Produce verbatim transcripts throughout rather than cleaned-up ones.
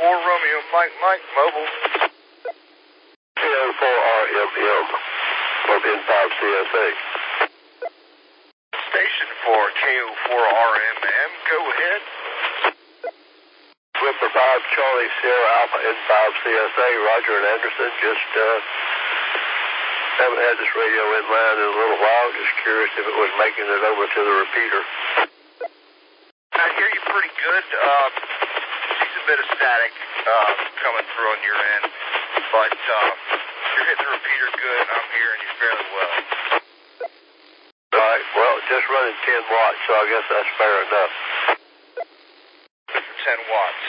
four Romeo Mike Mike Mobile. K O four R M M from N five C S A. Station for K O four R M M, go ahead. Whipper five Charlie Sierra Alpha N five C S A, Roger and Anderson. Just uh, haven't had this radio in line in a little while. Just curious if it was making it over to the repeater. I hear you pretty good. Uh, seems a bit of static uh, coming through on your end, but uh, you're hitting the repeater good. I'm hearing you fairly well. All right, well, just running ten watts, so I guess that's fair enough. ten watts.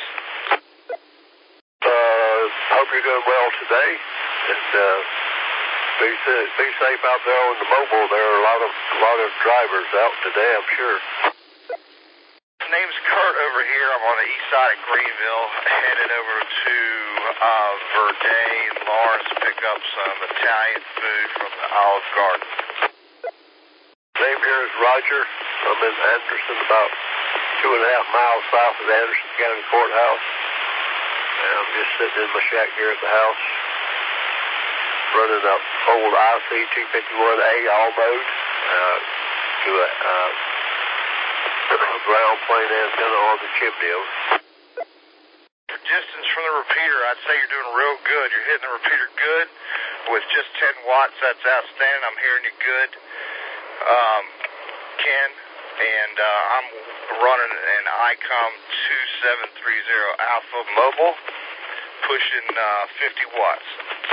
Uh, hope you're doing well today, and uh, be, be safe out there on the mobile. There are a lot of a lot of drivers out today, I'm sure. My name's Kurt over here. I'm on the east side of Greenville, headed over to uh, Verde and Lawrence to pick up some Italian food from the Olive Garden. Name here is Roger. I'm in Anderson, about two and a half miles south of Anderson County Courthouse. And I'm just sitting in my shack here at the house, running an old I C two fifty-one A all mode uh, to a uh, ground plane antenna on the chimney. Your distance from the repeater, I'd say you're doing real good. You're hitting the repeater good with just ten watts. That's outstanding. I'm hearing you good, um, Ken. And uh, I'm running an ICOM two seven three zero Alpha Mobile, pushing uh, fifty watts.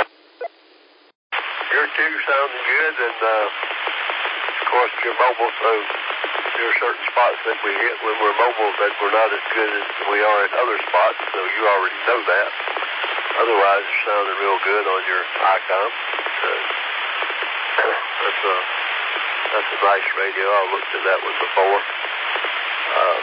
Your two sounding good, and uh, of course you're mobile, so there are certain spots that we hit when we're mobile that we're not as good as we are in other spots, so you already know that. Otherwise, you're sounding real good on your ICOM. So, that's a that's a nice radio. I looked at that one before. Um,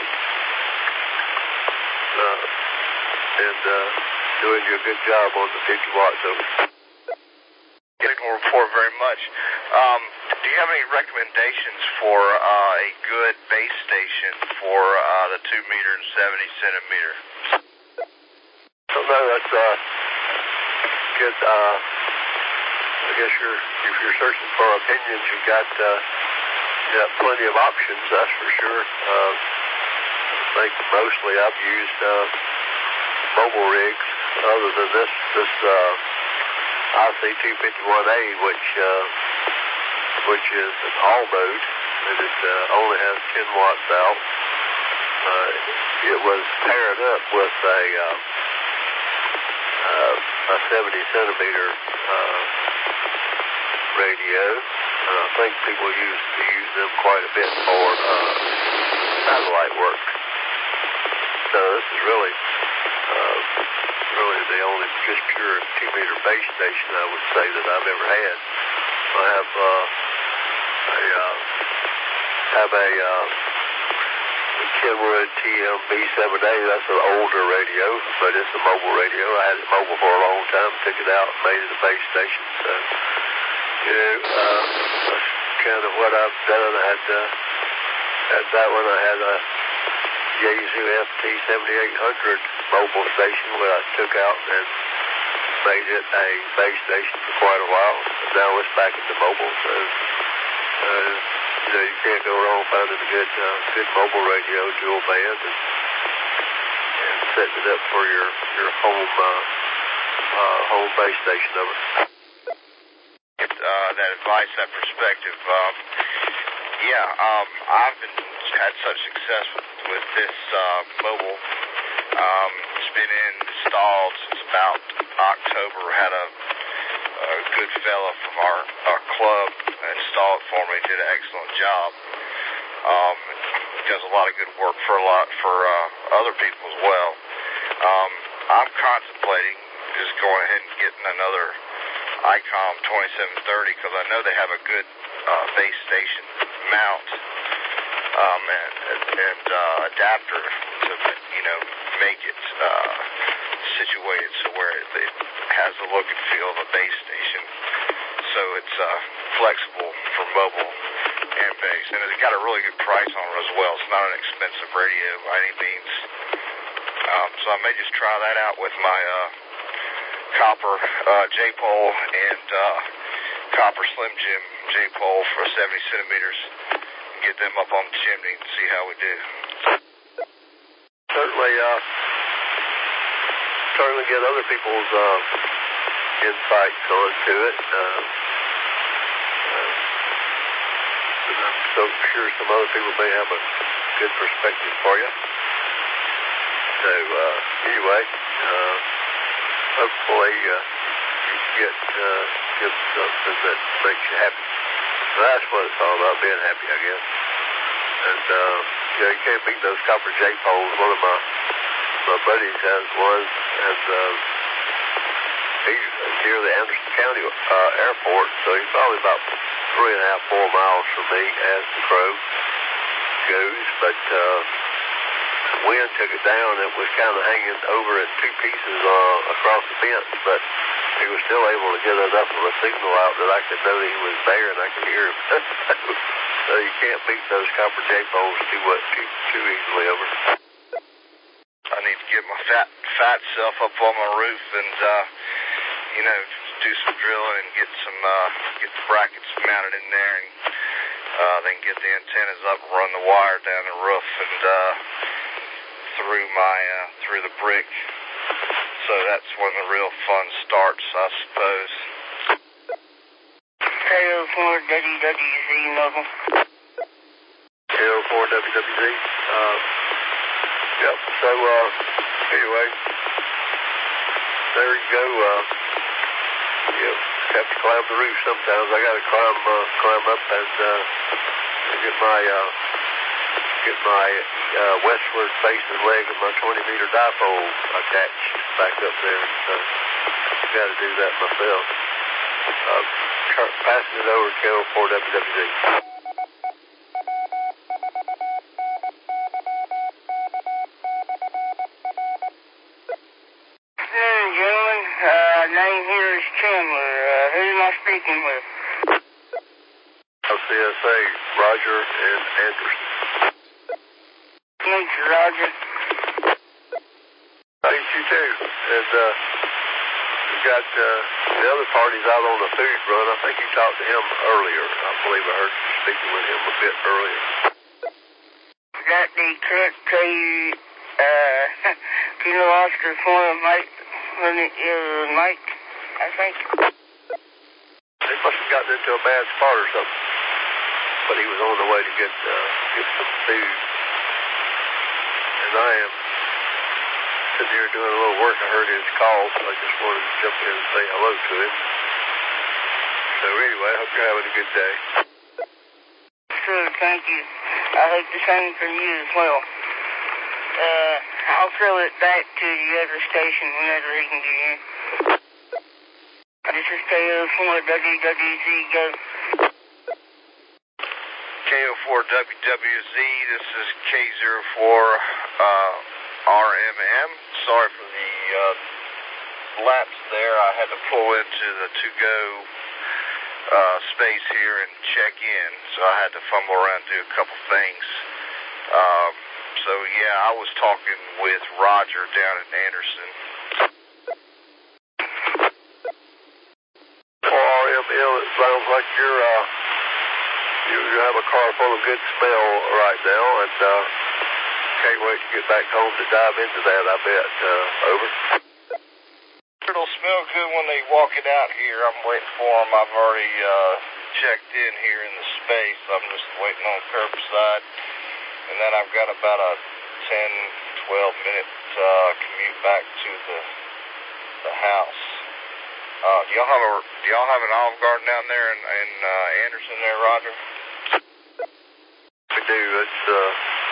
uh, and uh, doing you a good job on the fifty watts over. Signal report very much. Um, do you have any recommendations for uh, a good base station for uh, the two meter and seventy centimeter? Oh, no, that's uh, good. Uh, I guess you're if you're searching for opinions, you got uh, you got plenty of options. That's for sure. Uh, I think mostly I've used uh, mobile rigs, other than this this. Uh, I C two fifty-one A, which uh, which is an all mode, and it uh, only has ten watts out. Uh, it was paired up with a uh, uh, a seventy centimeter uh, radio. And I think people used to use them quite a bit for uh, satellite work. So this is really. Uh, really the only just pure two meter base station I would say that I've ever had. I have uh, a uh, have a uh, Kenwood T M B seven A. That's an older radio, but it's a mobile radio. I had it mobile for a long time, took it out and made it a base station. So, you know, uh, that's kind of what I've done. I had, uh, had that one. I had a Yaesu F T seventy-eight hundred mobile station where I took out and made it a base station for quite a while. Now it's back into mobile, so uh, you know you can't go wrong finding a good uh, good mobile radio, dual band, and, and setting it up for your your home uh, uh, home base station over. Uh, that advice, that perspective. Um, yeah, um, I've been had such success with, with this uh, mobile. Um, it's been installed since about October. Had a, a good fella from our, our club install it for me. Did an excellent job. Um, does a lot of good work for a lot for uh, other people as well. Um, I'm contemplating just going ahead and getting another ICOM twenty-seven thirty because I know they have a good uh, base station mount um, and, and uh, adapter to, you know, make it uh, situated so where it, it has the look and feel of a base station. So it's uh, flexible for mobile and base. And it's got a really good price on it as well. It's not an expensive radio by any means. Um, so I may just try that out with my uh, copper uh, J-pole and uh, copper Slim Jim J-pole for seventy centimeters and get them up on the chimney and see how we do. Certainly, uh, certainly get other people's uh, insights onto it. Uh, uh, I'm so sure some other people may have a good perspective for you. So uh, anyway, uh, hopefully uh, you get uh, get something that makes you happy. So that's what it's all about, being happy, I guess. And uh, you know, you can't beat those copper J-poles. One of my my buddies has one, and uh, he's near the Anderson County uh, airport, so he's probably about three and a half, four miles from me as the crow goes. But uh, wind took it down. It was kind of hanging over in two pieces uh, across the fence, but he was still able to get enough of a signal out that I could know that he was there and I could hear him. So you can't beat those copper J-poles too, uh, too, too easily over. I need to get my fat fat self up on my roof and, uh, you know, do some drilling and get some, uh, get the brackets mounted in there and uh, then get the antennas up and run the wire down the roof and uh, through my, uh, through the brick. So that's when the real fun starts, I suppose. K O four W W Z level. K O four W W Z. Uh, yep, so uh, anyway, there you go. Uh, you have to climb the roof sometimes. I got to climb uh, climb up and uh, get my uh, get my uh, westward facing leg of my twenty meter dipole attached back up there. So I got to do that myself. Uh, passing it over to K O four W W Z. Hey, gentlemen. Uh, name here is Chandler. Uh, who am I speaking with? L C S A, Roger and Anderson. Meet you, Roger. Thank you too. And uh, we got uh, the other parties out on the food run. I think you talked to him earlier. I believe I heard you speaking with him a bit earlier. Is that the correct K, uh, Kilo Oscar form, Mike? Uh, Mike, I think. They must have gotten into a bad spot or something. But he was on the way to get uh, get some food. And I am sitting here doing a little work. I heard his call, so I just wanted to jump in and say hello to him. So anyway, I hope you're having a good day. Sure, thank you. I hope the same for you as well. Uh, I'll throw it back to the other station whenever he can get in. This is K O four W W Z, go. K O four W W Z, this is K zero four uh, R M M. Sorry for the uh, lapse there. I had to pull into the to-go uh, space here and check in, so I had to fumble around and do a couple things. Um, so yeah, I was talking with Roger down at Anderson. For R M L, it sounds like you're uh, you, you have a car full of good smell right now, and uh, can't wait to get back home to dive into that. I bet. Uh, over. It'll smell good when they walk it out here. I'm waiting for them. I've already uh, checked in here in the space. I'm just waiting on curbside. And then I've got about a ten, twelve minute uh, commute back to the the house. Uh, do y'all have a do y'all have an Olive Garden down there in, in uh, Anderson there, Roger? We do. It's uh,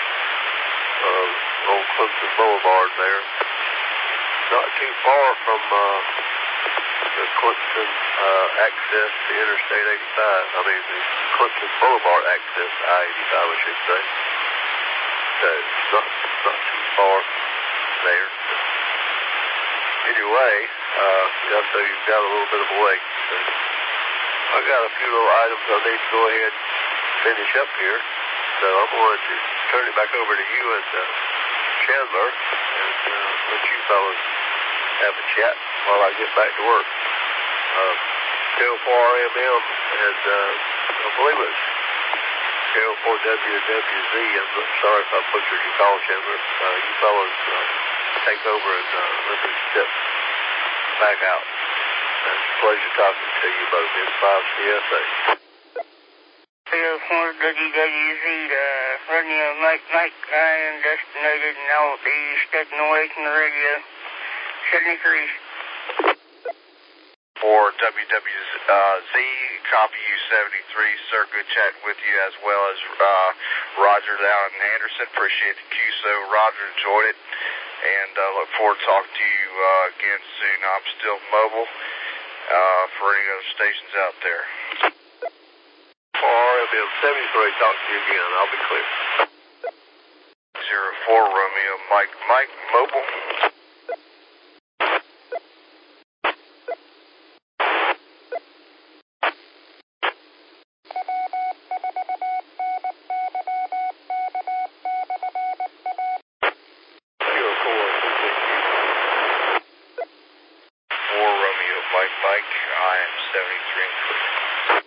uh, on Clemson Boulevard there. Not too far from uh, the Clemson uh, access to Interstate eighty-five. I mean, the Clemson Boulevard access to I eighty-five, I should say. So it's not, not too far there. Anyway, uh, yeah, so you've got a little bit of a wait. So I got a few little items I need to go ahead and finish up here. So I'm going to turn it back over to you and uh, Chandler and uh, let you fellas have a chat while I get back to work. Uh, K O four R M M and uh, I believe it was K O four W W Z. I'm sorry if I butchered your call, Chandler. Uh, you fellas uh, take over and uh, let me step back out. And it's a pleasure talking to you both. N five C S A. K O four W W Z, uh, radio Mike Mike, I am destinated and I will be stepping away from the radio. seventy-three. For W W Z, copy you seventy-three, sir. Good chatting with you, as well as uh, Roger down in Anderson. Appreciate the Q S O. Roger, enjoyed it, and uh, look forward to talking to you uh, again soon. I'm still mobile uh, for any other stations out there. For R M M seventy-three, talk to you again. I'll be clear. zero four Romeo, Mike, Mike, mobile. Mike, Mike, I am seventy-three and clear.